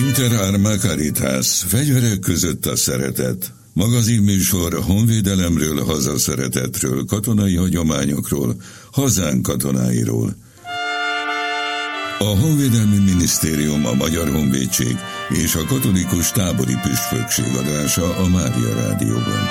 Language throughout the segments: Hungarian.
Inter Arma Caritas, fegyverek között a szeretet. Magazinműsor honvédelemről, hazaszeretetről, katonai hagyományokról, hazánk katonáiról. A Honvédelmi Minisztérium, a Magyar Honvédség és a Katolikus Tábori Püspökség adása a Mária Rádióban.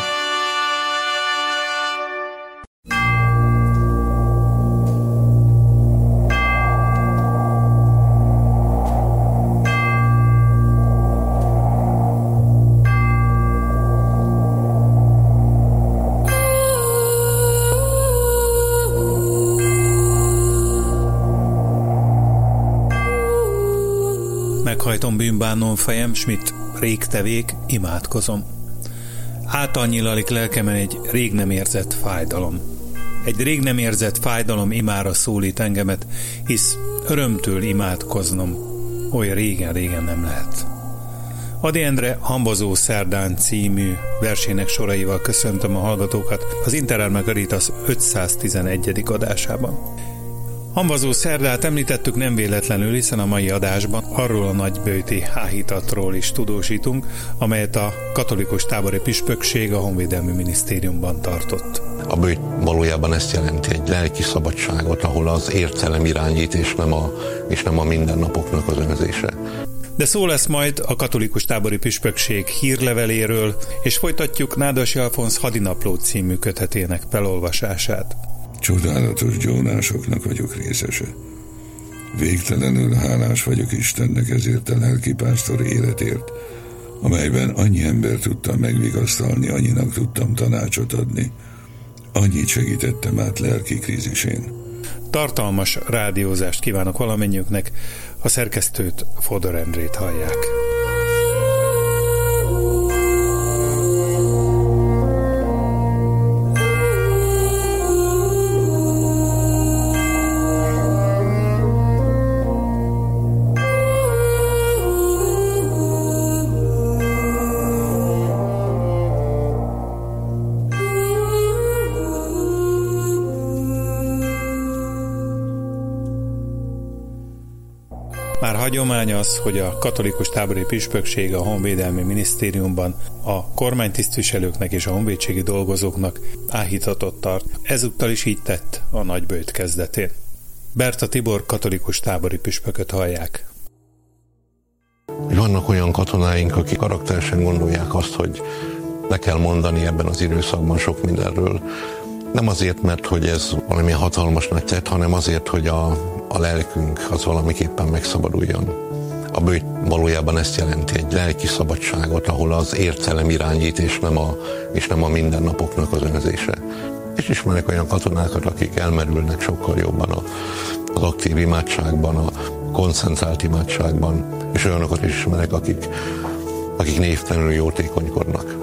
Meghajtom bűnbánom fejem, s mit rég tevék, imádkozom. Által nyilalik lelkemen egy rég nem érzett fájdalom. Egy rég nem érzett fájdalom imára szólít engemet, hisz örömtől imádkoznom oly régen nem lehet. Ady Endre Hambazó Szerdán című versének soraival köszöntöm a hallgatókat az Inter Arma Caritas 511. adásában. Hambazó Szerdát említettük nem véletlenül, hiszen a mai adásban arról a nagyböjti áhítatról is tudósítunk, amelyet a Katolikus Tábori Püspökség a Honvédelmi Minisztériumban tartott. A böjt valójában ezt jelenti, egy lelki szabadságot, ahol az értelem irányít, és nem a mindennapoknak az önzése. De szó lesz majd a Katolikus Tábori Püspökség hírleveléről, és folytatjuk Nádasi Alfonz Hadinapló című kötetének felolvasását. Csodálatos gyónásoknak vagyok részese. Végtelenül hálás vagyok Istennek ezért a lelkipásztor életért, amelyben annyi ember tudtam megvigasztalni, annyinak tudtam tanácsot adni, annyit segítettem át lelki krízisén. Tartalmas rádiózást kívánok valamennyiüknek, a szerkesztőt, Fodor Endrét hallják. Már hagyomány az, hogy a Katolikus Tábori Püspökség a Honvédelmi Minisztériumban a kormánytisztviselőknek és a honvédségi dolgozóknak áhítatot tart. Ezúttal is így tett a nagyböjt kezdetén. Berta Tibor katolikus tábori püspököt hallják. Vannak olyan katonáink, akik karakteresen gondolják azt, hogy le kell mondani ebben az időszakban sok mindenről. Nem azért, mert hogy ez valami hatalmas nagy tett, hanem azért, hogy a lelkünk az valamiképpen megszabaduljon. A böjt valójában ezt jelenti, egy lelki szabadságot, ahol az értelem irányít, és nem a mindennapoknak az önzése. És ismerek olyan katonákat, akik elmerülnek sokkal jobban az aktív imádságban, a koncentrált imádságban, és olyanokat is ismerek, akik névtelenül jótékonykodnak.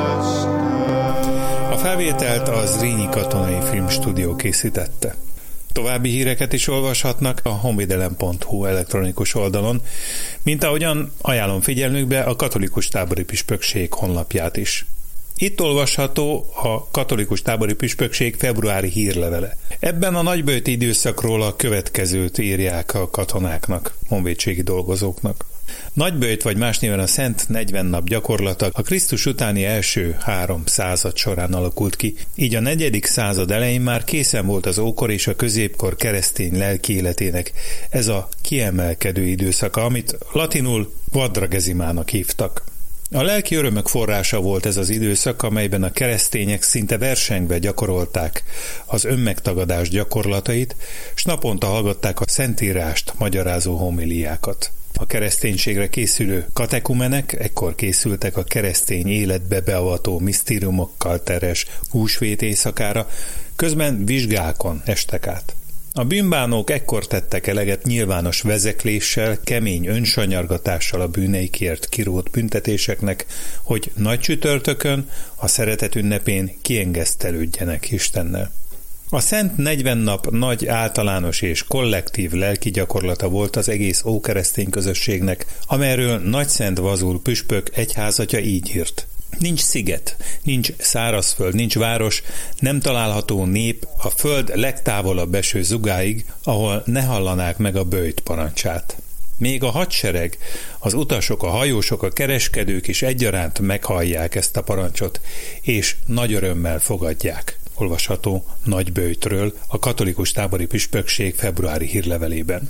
felvételt a Zrínyi Katonai Filmstúdió készítette. További híreket is olvashatnak a honvédelem.hu elektronikus oldalon, mint ahogyan ajánlom figyelmükbe a Katolikus Tábori Püspökség honlapját is. Itt olvasható a Katolikus Tábori Püspökség februári hírlevele. Ebben a nagyböjti időszakról a következőt írják a katonáknak, honvédségi dolgozóknak. Nagyböjt, vagy más néven a Szent 40 nap gyakorlata a Krisztus utáni első 3 század során alakult ki, így a 4. század elején már készen volt az ókor és a középkor keresztény lelki életének ez a kiemelkedő időszaka, amit latinul quadragesimának hívtak. A lelki örömök forrása volt ez az időszak, amelyben a keresztények szinte versengve gyakorolták az önmegtagadás gyakorlatait, s naponta hallgatták a Szentírást magyarázó homiliákat. A kereszténységre készülő katekumenek ekkor készültek a keresztény életbe beavató misztériumokkal teres húsvét éjszakára, közben vizsgákon estek át. A bűnbánók ekkor tettek eleget nyilvános vezekléssel, kemény önsanyargatással a bűneikért kirótt büntetéseknek, hogy nagy csütörtökön, a szeretet ünnepén kiengesztelődjenek Istennel. A Szent 40 nap nagy általános és kollektív lelki gyakorlata volt az egész ókeresztény közösségnek, amelyről Nagyszent Vazul püspök egyházatja így írt. Nincs sziget, nincs szárazföld, nincs város, nem található nép a föld legtávolabb eső zugáig, ahol ne hallanák meg a böjt parancsát. Még a hadsereg, az utasok, a hajósok, a kereskedők is egyaránt meghallják ezt a parancsot, és nagy örömmel fogadják. Olvasható Nagyböjtről a Katolikus Tábori Püspökség februári hírlevelében.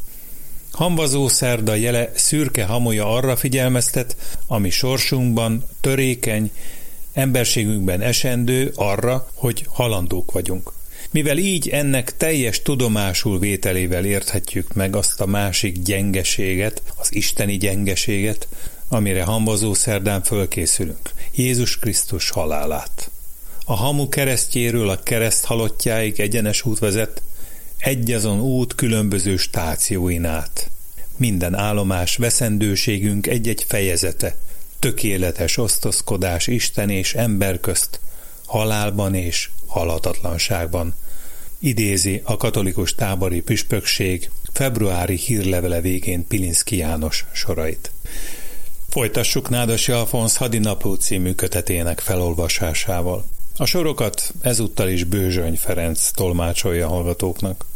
Hamvazó szerda jele szürke hamuja arra figyelmeztet, ami sorsunkban törékeny, emberségünkben esendő arra, hogy halandók vagyunk. Mivel így ennek teljes tudomásul vételével érthetjük meg azt a másik gyengeséget, az isteni gyengeséget, amire hamvazó szerdán fölkészülünk, Jézus Krisztus halálát. A hamu keresztjéről a kereszt halottjáig egyenes út vezet, egyazon út különböző stációin át. Minden állomás veszendőségünk egy-egy fejezete, tökéletes osztozkodás Isten és ember közt, halálban és halhatatlanságban. Idézi a Katolikus Tábori Püspökség februári hírlevele végén Pilinszky János sorait. Folytassuk Nádasi Alfonz Hadinapló című kötetének felolvasásával. A sorokat ezúttal is Bőzsöny Ferenc tolmácsolja hallgatóknak.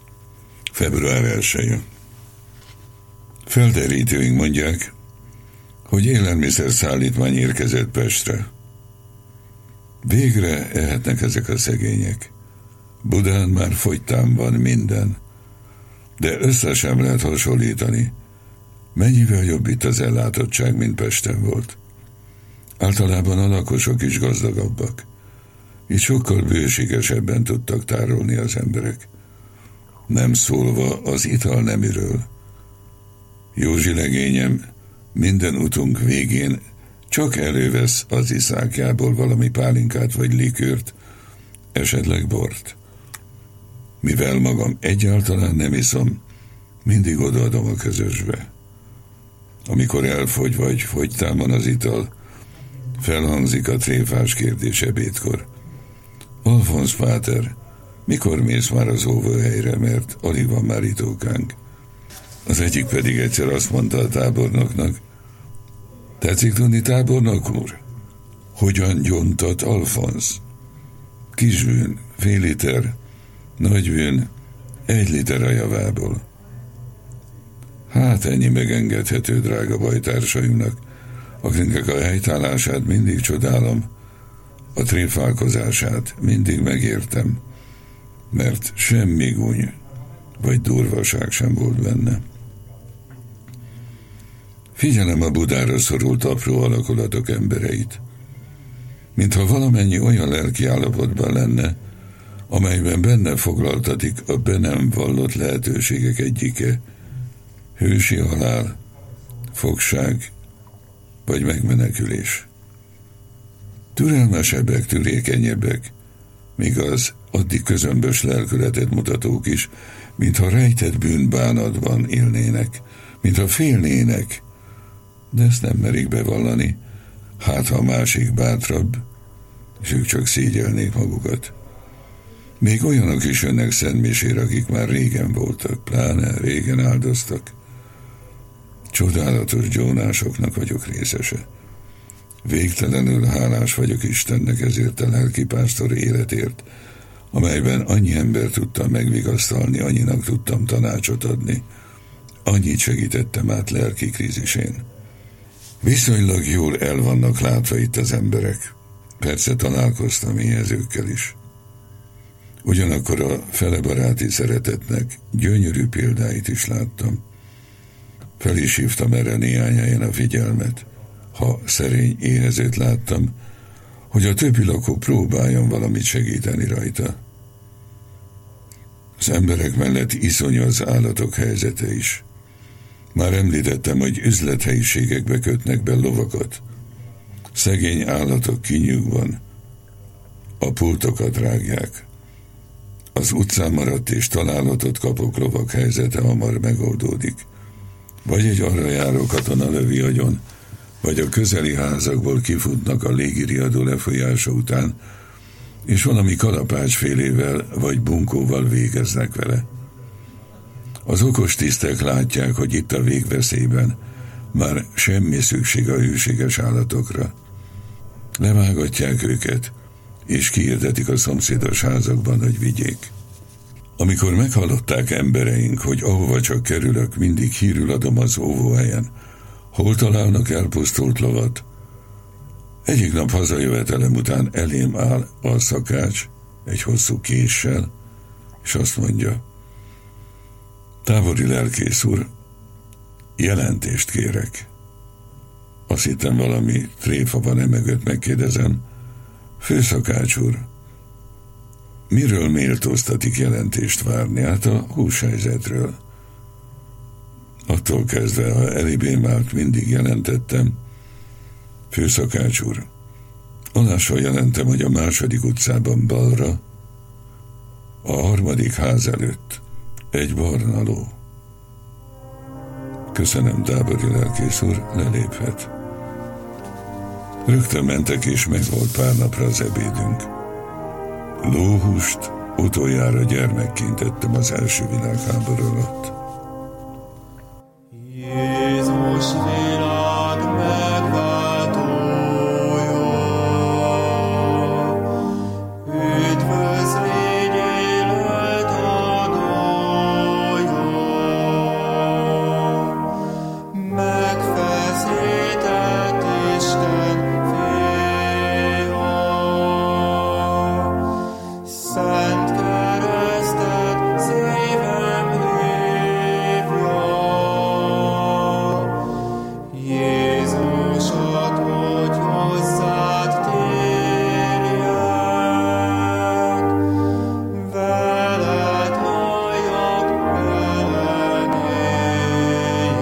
Február 1. Felderítőink mondják, hogy élelmiszer szállítmány érkezett Pestre. Végre ehetnek ezek a szegények. Budán már fogytán van minden, de össze sem lehet hasonlítani. Mennyivel jobb itt az ellátottság, mint Pesten volt. Általában a lakosok is gazdagabbak. Így sokkal bőségesebben tudtak tárolni az emberek. Nem szólva az italnemiről. Józsi legényem minden utunk végén csak elővesz az iszákjából valami pálinkát vagy likőrt, esetleg bort. Mivel magam egyáltalán nem iszom, mindig odaadom a közösbe. Amikor elfogy vagy fogytán van az ital, felhangzik a tréfás kérdés ebédkor. Alfonz páter, mikor mész már az óvóhelyre, mert alig van már itókánk? Az egyik pedig egyszer azt mondta a tábornoknak, tetszik tudni, tábornok úr? Hogyan gyontat Alfonz? Kisbűn, fél liter, nagybűn, 1 liter a javából. Hát ennyi megengedhető, drága bajtársainknak, akiknek a helytállását mindig csodálom, a tréfálkozását mindig megértem, mert semmi gúny vagy durvaság sem volt benne. Figyelem a Budára szorult apró alakulatok embereit, mintha valamennyi olyan lelki állapotban lenne, amelyben benne foglaltatik a be nem vallott lehetőségek egyike, hősi halál, fogság vagy megmenekülés. Türelmesebbek, türékenyebbek, míg az addig közömbös lelkületet mutatók is, mintha rejtett bűnbánatban élnének, mintha félnének, de ezt nem merik bevallani, hát ha a másik bátrabb, és ők csak szégyelnék magukat. Még olyanok is jönnek szentmisére, akik már régen voltak, pláne régen áldoztak. Csodálatos gyónásoknak vagyok részese. Végtelenül hálás vagyok Istennek ezért a lelkipásztor életért, amelyben annyi ember tudtam megvigasztalni, annyinak tudtam tanácsot adni, annyit segítettem át lelki krízisén. Viszonylag jól el vannak látva itt az emberek. Persze találkoztam éhezőkkel is. Ugyanakkor a felebaráti szeretetnek gyönyörű példáit is láttam. Fel is hívtam erre néhány helyen a figyelmet. Ha szerény éhezőt láttam, hogy a többi lakó próbáljon valamit segíteni rajta. Az emberek mellett iszonyú az állatok helyzete is. Már említettem, hogy üzlethelyiségekbe kötnek be lovakat. Szegény állatok kinyugvan a pultokat rágják. Az utcán maradt és találatot kapok lovak helyzete hamar megoldódik. Vagy egy arra járó katona lövi agyon, vagy a közeli házakból kifutnak a légiriadó lefolyása után, és valami kalapácsfélével vagy bunkóval végeznek vele. Az okos tisztek látják, hogy itt a végveszélyben már semmi szükség a hűséges állatokra. Levágatják őket, és kiirdetik a szomszédos házakban, hogy vigyék. Amikor meghallották embereink, hogy ahova csak kerülök, mindig hírül adom az óvóhelyen, hol találnak elpusztult lovat. Egyik nap hazajövetelem után elém áll a szakács egy hosszú késsel, és azt mondja: tábori lelkész úr, jelentést kérek. Azt hittem valami tréfa van mögött, megkérdezem: főszakács úr, miről méltóztatik jelentést várni? Hát a húshelyzetről. Attól kezdve, ha elibém állt, mindig jelentettem: főszakács úr, alással jelentem, hogy a 2. utcában balra, a 3. ház előtt egy barna ló. Köszönöm, tábori lelkész úr, leléphet. Rögtön mentek, és meg volt pár napra az ebédünk. Lóhúst utoljára gyermekként ettem az első világháború alatt. Jézus világ megváltója, üdvözlégy élet adója, megfeszített Isten fia, szent keresztet szívem hívja. Jézusot, hogy hozzád térjek, veled halljak, veled éljek.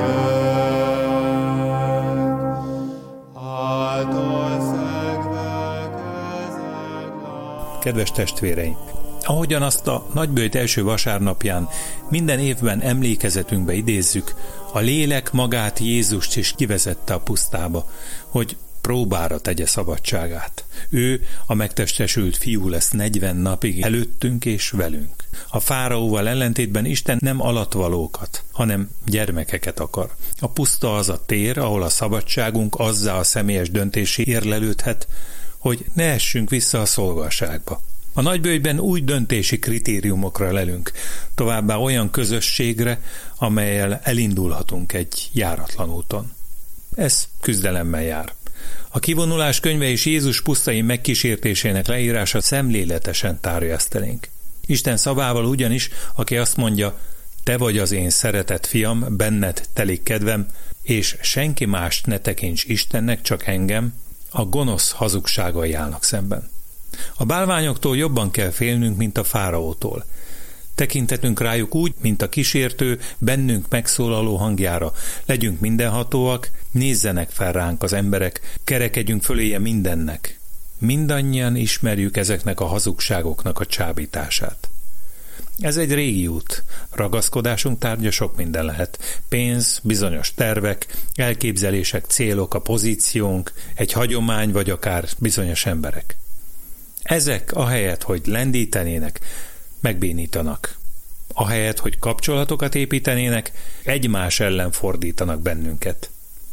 Által szegve kezed lá. Kedves testvéreim! Ahogyan azt a nagyböjt első vasárnapján minden évben emlékezetünkbe idézzük, a lélek magát Jézust is kivezette a pusztába, hogy próbára tegye szabadságát. Ő, a megtestesült fiú lesz 40 napig előttünk és velünk. A fáraóval ellentétben Isten nem alatvalókat, hanem gyermekeket akar. A puszta az a tér, ahol a szabadságunk azzá a személyes döntésé érlelődhet, hogy ne essünk vissza a szolgaságba. A nagyböjtben új döntési kritériumokra lelünk, továbbá olyan közösségre, amellyel elindulhatunk egy járatlan úton. Ez küzdelemmel jár. A kivonulás könyve és Jézus pusztai megkísértésének leírása szemléletesen tárja ezt elénk. Isten szavával ugyanis, aki azt mondja: te vagy az én szeretett fiam, benned telik kedvem, és senki mást ne tekints Istennek, csak engem, a gonosz hazugságai állnak szemben. A bálványoktól jobban kell félnünk, mint a fáraótól. Tekintetünk rájuk úgy, mint a kísértő, bennünk megszólaló hangjára. Legyünk mindenhatóak, nézzenek fel ránk az emberek, kerekedjünk föléje mindennek. Mindannyian ismerjük ezeknek a hazugságoknak a csábítását. Ez egy régi út. Ragaszkodásunk tárgya sok minden lehet. Pénz, bizonyos tervek, elképzelések, célok, a pozíciónk, egy hagyomány vagy akár bizonyos emberek. Ezek ahelyett, hogy lendítenének, megbénítanak. Ahelyett, hogy kapcsolatokat építenének, egymás ellen fordítanak bennünket.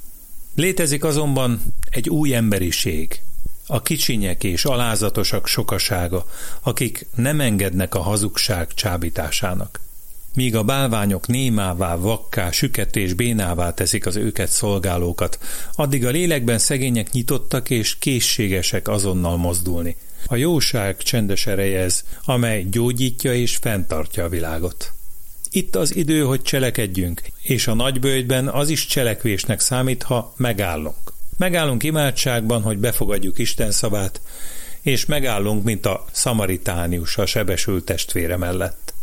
Létezik azonban egy új emberiség, a kicsinyek és alázatosak sokasága, akik nem engednek a hazugság csábításának. Míg a bálványok némává, vakká, süket és bénává teszik az őket szolgálókat, addig a lélekben szegények nyitottak és készségesek azonnal mozdulni. A jóság csendes ereje ez, amely gyógyítja és fenntartja a világot. Itt az idő, hogy cselekedjünk, és a nagyböjtben az is cselekvésnek számít, ha megállunk. Megállunk imádságban, hogy befogadjuk Isten szavát, és megállunk, mint a szamaritánius a sebesült testvére mellett.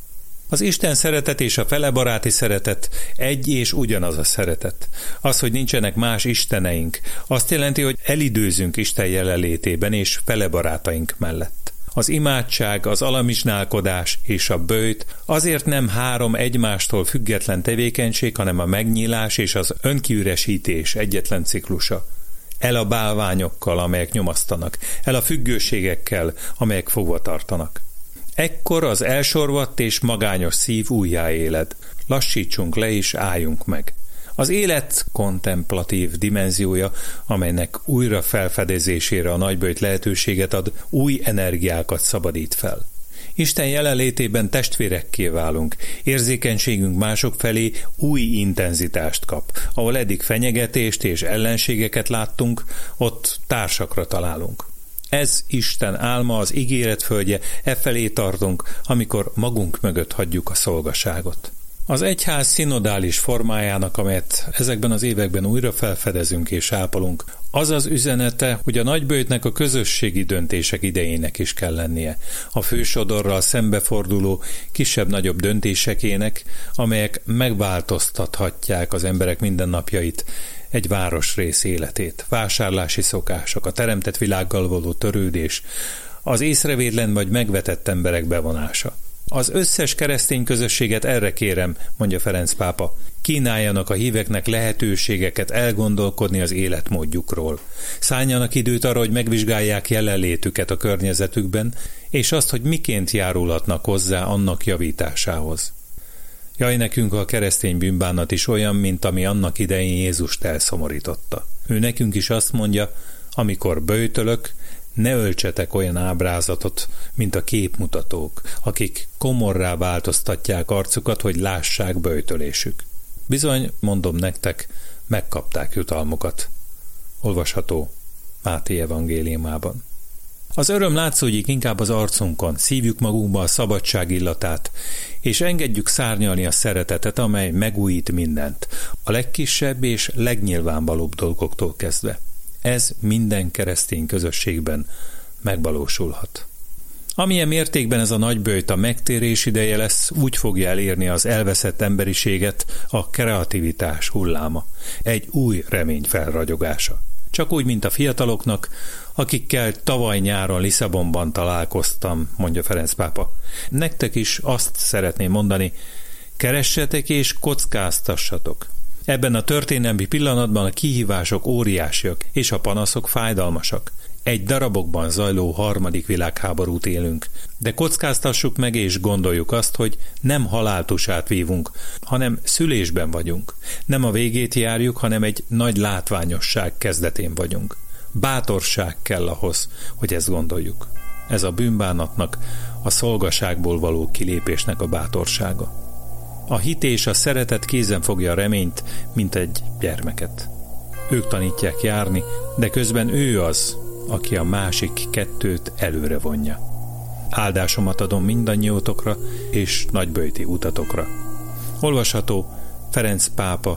Az Isten szeretet és a felebaráti szeretet egy és ugyanaz a szeretet. Az, hogy nincsenek más isteneink, azt jelenti, hogy elidőzünk Isten jelenlétében és felebarátaink mellett. Az imádság, az alamizsnálkodás és a böjt azért nem három egymástól független tevékenység, hanem a megnyílás és az önkiüresítés egyetlen ciklusa. El a bálványokkal, amelyek nyomasztanak, el a függőségekkel, amelyek fogva tartanak. Ekkor az elsorvadt és magányos szív újjáéled. Lassítsunk le és álljunk meg. Az élet kontemplatív dimenziója, amelynek újra felfedezésére a nagyböjt lehetőséget ad, új energiákat szabadít fel. Isten jelenlétében testvérekké válunk, érzékenységünk mások felé új intenzitást kap. Ahol eddig fenyegetést és ellenségeket láttunk, ott társakra találunk. Ez Isten álma, az ígéret földje, efelé tartunk, amikor magunk mögött hagyjuk a szolgaságot. Az egyház szinodális formájának, amelyet ezekben az években újra felfedezünk és ápolunk, az az üzenete, hogy a nagyböjtnek a közösségi döntések idejének is kell lennie. A fősodorral szembeforduló kisebb-nagyobb döntésekének, amelyek megváltoztathatják az emberek mindennapjait, egy városrész életét, vásárlási szokások, a teremtett világgal való törődés, az észrevétlen vagy megvetett emberek bevonása. Az összes keresztény közösséget erre kérem, mondja Ferenc pápa, kínáljanak a híveknek lehetőségeket elgondolkodni az életmódjukról. Szálljanak időt arra, hogy megvizsgálják jelenlétüket a környezetükben, és azt, hogy miként járulhatnak hozzá annak javításához. Jaj, nekünk a keresztény bűnbánat is olyan, mint ami annak idején Jézust elszomorította. Ő nekünk is azt mondja, amikor böjtölök, ne öltsetek olyan ábrázatot, mint a képmutatók, akik komorrá változtatják arcukat, hogy lássák böjtölésük. Bizony, mondom nektek, megkapták jutalmukat. Olvasható Máté evangéliumában. Az öröm látszódik inkább az arcunkon, szívjuk magunkba a szabadság illatát, és engedjük szárnyalni a szeretetet, amely megújít mindent, a legkisebb és legnyilvánvalóbb dolgoktól kezdve. Ez minden keresztény közösségben megvalósulhat. Amilyen mértékben ez a nagyböjt a megtérés ideje lesz, úgy fogja elérni az elveszett emberiséget a kreativitás hulláma, egy új remény felragyogása. Csak úgy, mint a fiataloknak, akikkel tavaly nyáron Lisszabonban találkoztam, mondja Ferenc pápa. Nektek is azt szeretném mondani, keressetek és kockáztassatok. Ebben a történelmi pillanatban a kihívások óriásiak, és a panaszok fájdalmasak. Egy darabokban zajló harmadik világháborút élünk, de kockáztassuk meg és gondoljuk azt, hogy nem haláltusát vívunk, hanem szülésben vagyunk. Nem a végét járjuk, hanem egy nagy látványosság kezdetén vagyunk. Bátorság kell ahhoz, hogy ezt gondoljuk. Ez a bűnbánatnak, a szolgaságból való kilépésnek a bátorsága. A hit és a szeretet kézen fogja a reményt, mint egy gyermeket. Ők tanítják járni, de közben ő az, aki a másik kettőt előre vonja. Áldásomat adom mindannyiótokra és nagyböjti utatokra. Olvasható Ferenc pápa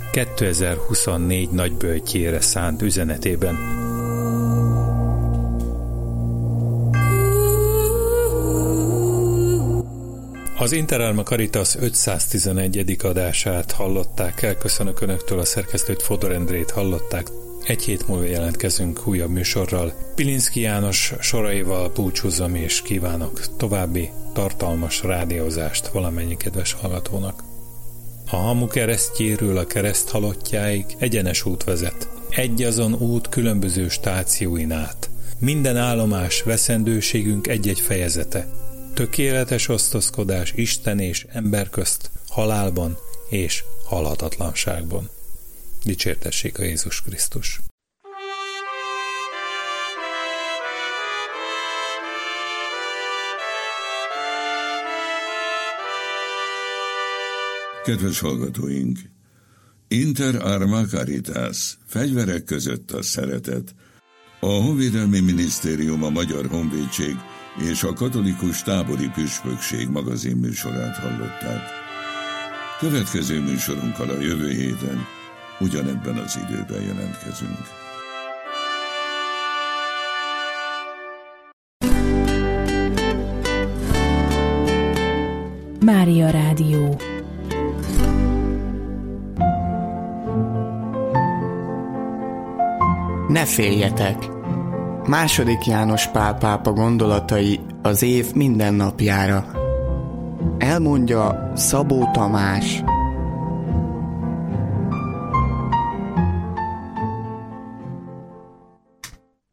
2024 nagyböjtjére szánt üzenetében. Az Inter Alma Caritas 511. adását hallották el. Köszönök Önöktől, a szerkesztőt, Fodor Endrét hallották. Egy hét múlva jelentkezünk újabb műsorral. Pilinszky János soraival búcsúzom és kívánok további tartalmas rádiózást valamennyi kedves hallgatónak. A hamu keresztjéről a kereszt halottjáig egyenes út vezet. Egy azon út különböző stációin át. Minden állomás veszendőségünk egy-egy fejezete. Tökéletes osztozkodás Isten és ember közt, halálban és halhatatlanságban. Dicsértessék a Jézus Krisztus! Kedves hallgatóink! Inter arma caritas, fegyverek között a szeretet. A Honvédelmi Minisztérium, a Magyar Honvédség és a Katolikus Tábori Püspökség magazinműsorát hallották. Következő műsorunkkal a jövő héten ugyanebben az időben jelentkezünk. Mária Rádió. Ne féljetek! II. János Pál pápa gondolatai az év minden napjára. Elmondja Szabó Tamás.